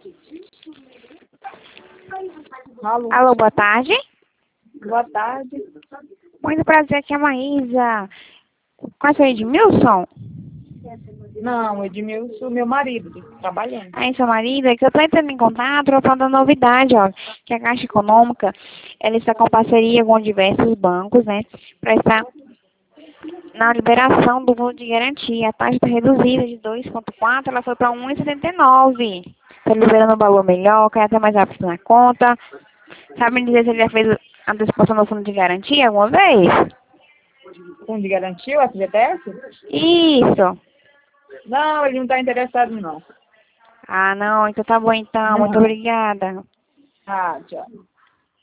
Alô, Alô, boa tarde. boa tarde. Muito prazer, aqui é a Maísa. Qual é o seu Edmilson? Não, Edmilson, meu marido, trabalhando. Aí, seu marido, é que eu tô entrando em contato pra falar da novidade, ó, que a Caixa Econômica, ela está com parceria com diversos bancos, né, para estar na liberação do fundo de garantia. A taxa está reduzida de 2,4, ela foi para 1,79. Está liberando um valor melhor, cai até mais rápido na conta. Sabe me dizer se ele já fez a antecipação do fundo de garantia alguma vez? Fundo de garantia, o FGTS? Isso. Não, ele não está interessado, não. Ah, não, então tá bom então. Muito obrigada. Ah, tchau.